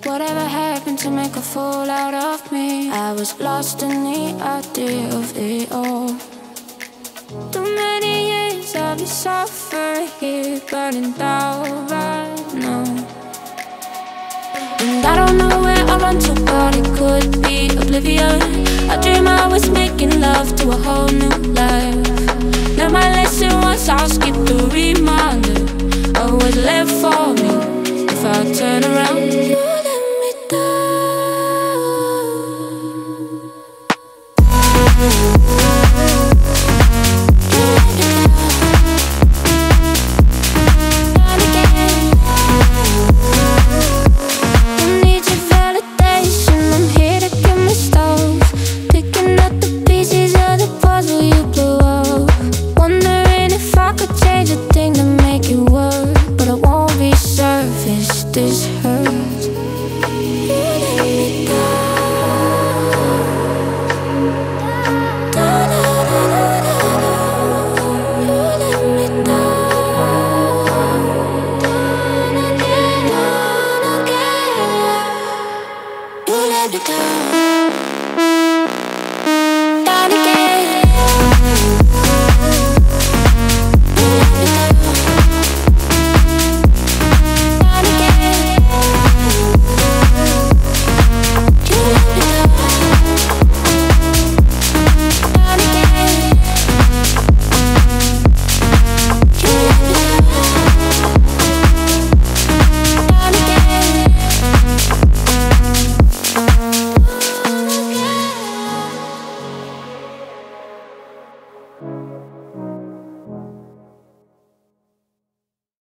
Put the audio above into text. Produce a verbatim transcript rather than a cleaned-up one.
Whatever happened to make a fool out of me? I was lost in the idea of it all. Too many years I've been suffering here, burning down right now. And I don't know where I run to, but it could be oblivion. I dream I was making love to a whole new life. Learned my lesson once, I'll skip the reminder of what's left for me if I turn around. You let me this hurts.